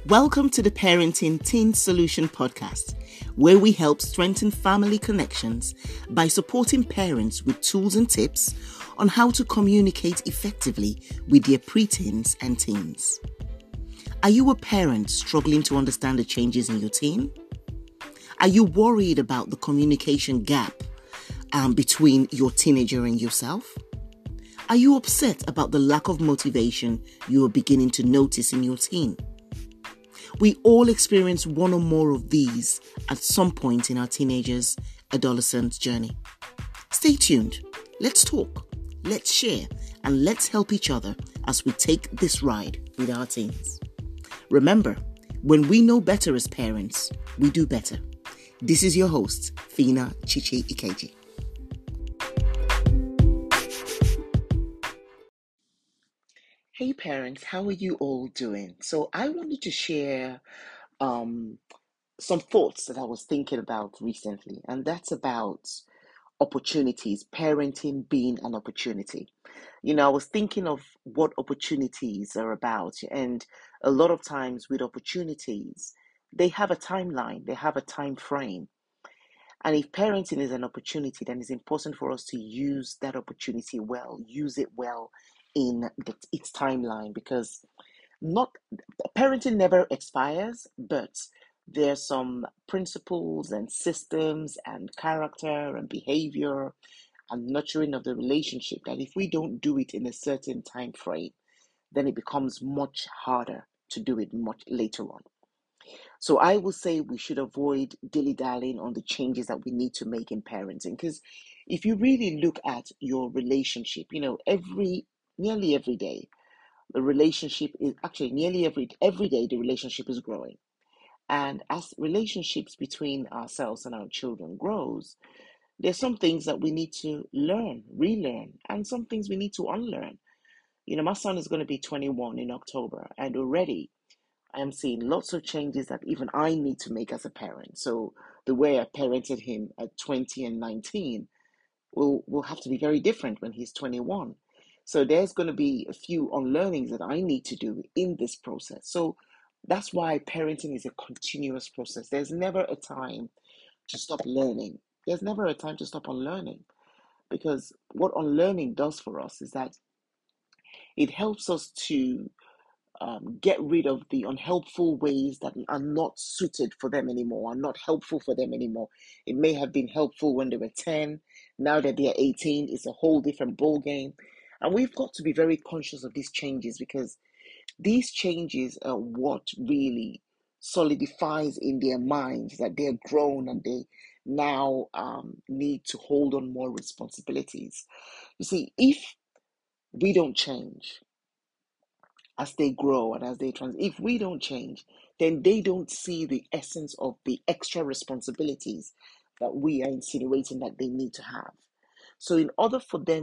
Welcome to the Parenting Teen Solution podcast, where we help strengthen family connections by supporting parents with tools and tips on how to communicate effectively with their preteens and teens. Are you a parent struggling to understand the changes in your teen? Are you worried about the communication gap between your teenager and yourself? Are you upset about the lack of motivation you are beginning to notice in your teen? We all experience one or more of these at some point in our teenagers' adolescent journey. Stay tuned. Let's talk, let's share, and let's help each other as we take this ride with our teens. Remember, when we know better as parents, we do better. This is your host, Fina Chichi Ikeji. Hey parents, how are you all doing? So I wanted to share some thoughts that I was thinking about recently, and that's about opportunities, parenting being an opportunity. I was thinking of what opportunities are about, and a lot of times with opportunities, they have a timeline, they have a time frame. And if parenting is an opportunity, then it's important for us to use that opportunity well, use it well in its timeline, because not parenting never expires, but there's some principles and systems and character and behavior and nurturing of the relationship that if we don't do it in a certain time frame, then it becomes much harder to do it much later on. So I will say we should avoid dilly-dallying on the changes that we need to make in parenting, because if you really look at your relationship, nearly every day, the relationship is actually nearly every day the relationship is growing. And as relationships between ourselves and our children grows, there's some things that we need to learn, relearn, and some things we need to unlearn. My son is going to be 21 in October, and already I am seeing lots of changes that even I need to make as a parent. So the way I parented him at 20 and 19 will have to be very different when he's 21. So there's going to be a few unlearnings that I need to do in this process. So that's why parenting is a continuous process. There's never a time to stop learning. There's never a time to stop unlearning, because what unlearning does for us is that it helps us to get rid of the unhelpful ways that are not suited for them anymore, are not helpful for them anymore. It may have been helpful when they were 10. Now that they're 18, it's a whole different ball game. And we've got to be very conscious of these changes, because these changes are what really solidifies in their minds that they're grown and they now need to hold on more responsibilities. You see, if we don't change as they grow and as they if we don't change, then they don't see the essence of the extra responsibilities that we are insinuating that they need to have. So in order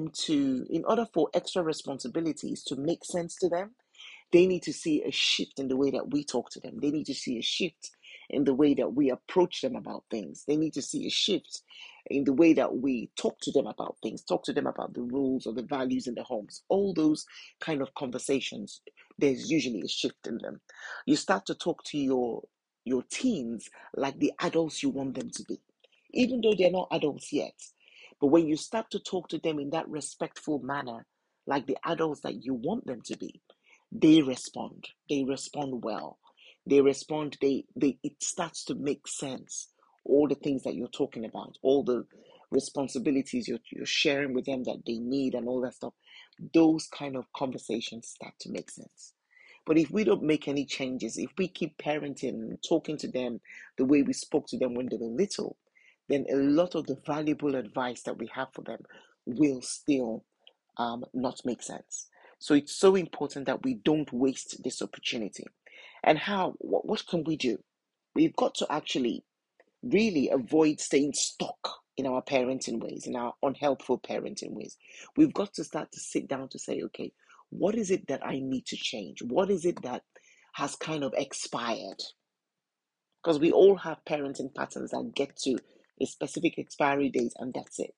for extra responsibilities to make sense to them, they need to see a shift in the way that we talk to them. They need to see a shift in the way that we approach them about things. They need to see a shift in the way that we talk to them about things, talk to them about the rules or the values in the homes. All those kind of conversations, there's usually a shift in them. You start to talk to your teens like the adults you want them to be, even though they're not adults yet. But when you start to talk to them in that respectful manner, like the adults that you want them to be, they respond. They respond well. They respond, it starts to make sense. All the things that you're talking about, all the responsibilities you're sharing with them that they need and all that stuff, those kind of conversations start to make sense. But if we don't make any changes, if we keep parenting and talking to them the way we spoke to them when they were little, then a lot of the valuable advice that we have for them will still not make sense. So it's so important that we don't waste this opportunity. And what can we do? We've got to actually really avoid staying stuck in our parenting ways, in our unhelpful parenting ways. We've got to start to sit down to say, okay, what is it that I need to change? What is it that has kind of expired? Because we all have parenting patterns that get to a specific expiry date and that's it.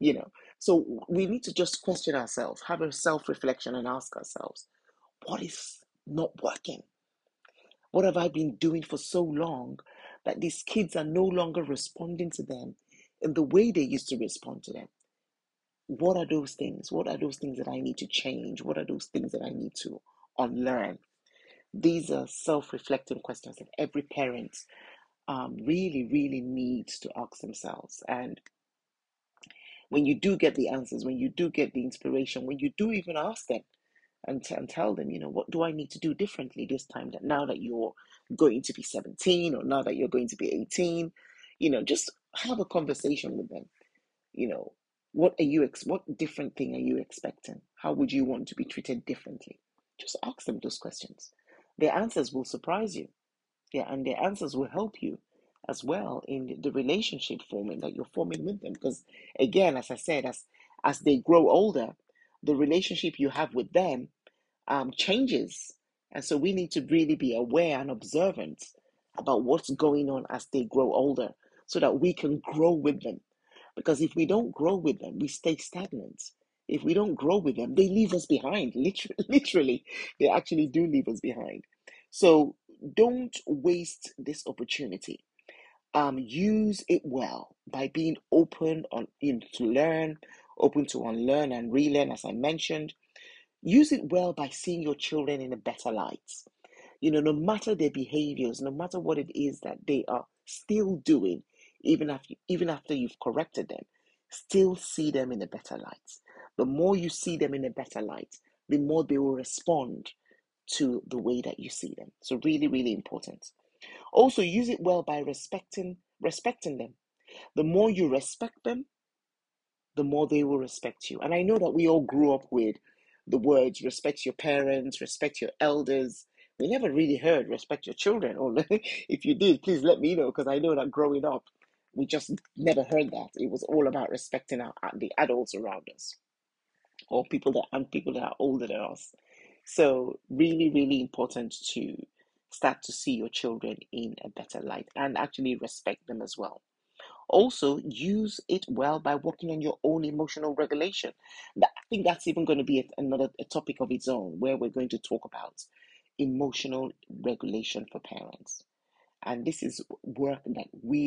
So we need to just question ourselves, have a self-reflection and ask ourselves, what is not working? What have I been doing for so long that these kids are no longer responding to them in the way they used to respond to them? What are those things? What are those things that I need to change? What are those things that I need to unlearn? These are self-reflecting questions that every parent really, really needs to ask themselves. And when you do get the answers, when you do get the inspiration, when you do even ask them and tell them, what do I need to do differently this time, that now that you're going to be 17 or now that you're going to be 18, just have a conversation with them. You know, what different thing are you expecting? How would you want to be treated differently? Just ask them those questions. Their answers will surprise you. Yeah, and their answers will help you as well in the relationship forming that you're forming with them. Because again, as I said, as they grow older, the relationship you have with them changes. And so we need to really be aware and observant about what's going on as they grow older so that we can grow with them. Because if we don't grow with them, we stay stagnant. If we don't grow with them, they leave us behind. Literally, they actually do leave us behind. So don't waste this opportunity. Use it well by being open to learn, open to unlearn and relearn, as I mentioned. Use it well by seeing your children in a better light. No matter their behaviors, no matter what it is that they are still doing, even after you've corrected them, still see them in a better light. The more you see them in a better light, the more they will respond to the way that you see them. So really, really important. Also, use it well by respecting them. The more you respect them, the more they will respect you. And I know that we all grew up with the words respect your parents, respect your elders. We never really heard respect your children. Or if you did, please let me know, because I know that growing up, we just never heard that. It was all about respecting the adults around us, or people that are older than us. So really, really important to start to see your children in a better light and actually respect them as well. Also, use it well by working on your own emotional regulation. I think that's even going to be another topic of its own, where we're going to talk about emotional regulation for parents. And this is work that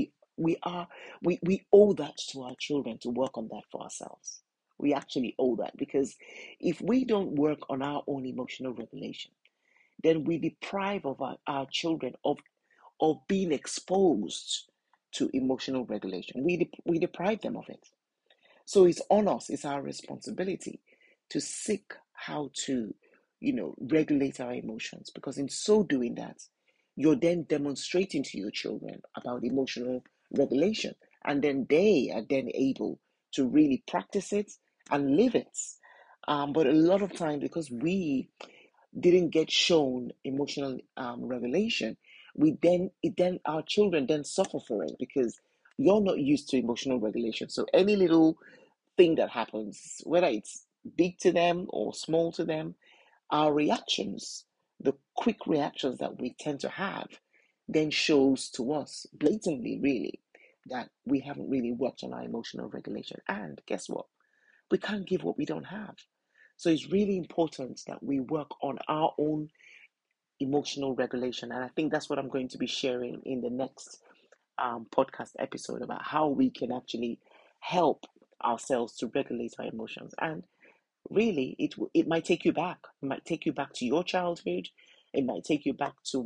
we owe that to our children, to work on that for ourselves. We actually owe that, because if we don't work on our own emotional regulation, then we deprive our children of being exposed to emotional regulation. We deprive them of it. So it's on us, it's our responsibility to seek how to, regulate our emotions, because in so doing that, you're then demonstrating to your children about emotional regulation. And then they are then able to really practice it and live it. But a lot of times, because we didn't get shown emotional regulation, then our children then suffer for it, because you're not used to emotional regulation. So any little thing that happens, whether it's big to them or small to them, our reactions, the quick reactions that we tend to have, then shows to us blatantly, really, that we haven't really worked on our emotional regulation. And guess what? We can't give what we don't have. So it's really important that we work on our own emotional regulation. And I think that's what I'm going to be sharing in the next podcast episode, about how we can actually help ourselves to regulate our emotions. And really, it might take you back. It might take you back to your childhood. It might take you back to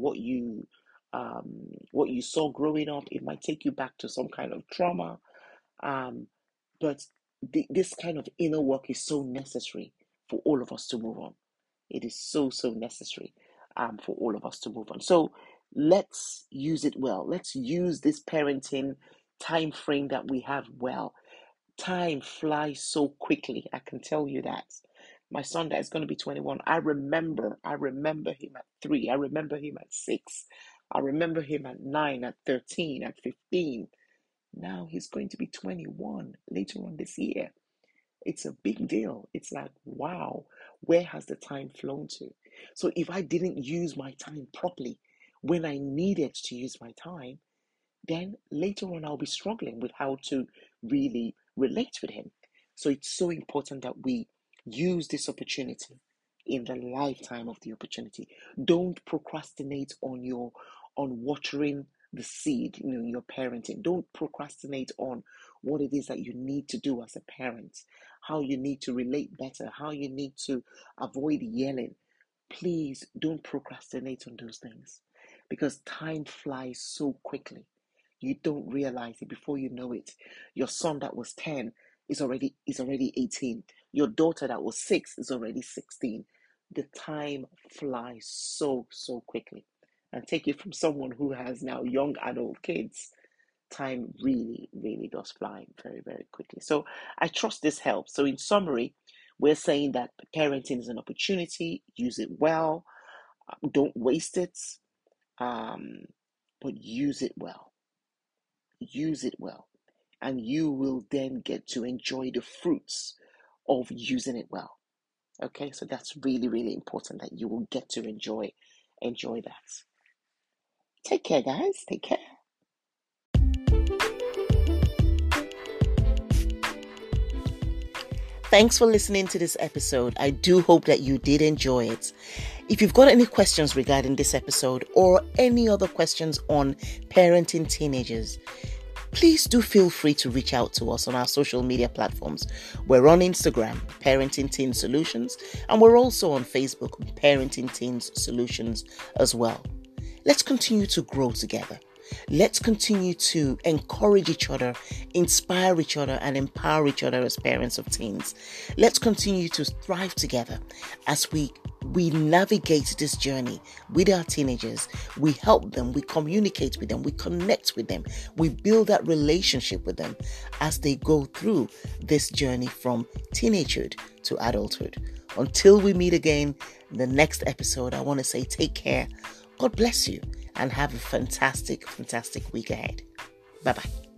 what you saw growing up. It might take you back to some kind of trauma. Um, but this kind of inner work is so necessary for all of us to move on. It is so, so necessary for all of us to move on. So let's use it well. Let's use this parenting time frame that we have well. Time flies so quickly, I can tell you that. My son that is going to be 21, I remember him at 3. I remember him at 6. I remember him at 9, at 13, at 15. Now he's going to be 21 later on this year. It's a big deal. It's like, wow, where has the time flown to? So if I didn't use my time properly when I needed to use my time, then later on I'll be struggling with how to really relate with him. So it's so important that we use this opportunity in the lifetime of the opportunity. Don't procrastinate on watering the seed, in your parenting. Don't procrastinate on what it is that you need to do as a parent, how you need to relate better, how you need to avoid yelling. Please don't procrastinate on those things because time flies so quickly. You don't realize it. Before you know it, your son that was 10 is already 18. Your daughter that was 6 is already 16. The time flies so quickly. And take it from someone who has now young adult kids. Time really does fly very quickly. So I trust this helps. So in summary, we're saying that parenting is an opportunity. Use it well. Don't waste it. But use it well. Use it well. And you will then get to enjoy the fruits of using it well. Okay, so that's really important that you will get to enjoy that. Take care, guys. Take care. Thanks for listening to this episode. I do hope that you did enjoy it. If you've got any questions regarding this episode or any other questions on parenting teenagers, please do feel free to reach out to us on our social media platforms. We're on Instagram, Parenting Teens Solutions, and we're also on Facebook, Parenting Teens Solutions as well. Let's continue to grow together. Let's continue to encourage each other, inspire each other, and empower each other as parents of teens. Let's continue to thrive together as we navigate this journey with our teenagers. We help them, we communicate with them, we connect with them, we build that relationship with them as they go through this journey from teenagehood to adulthood. Until we meet again in the next episode, I want to say take care. God bless you and have a fantastic week ahead. Bye-bye.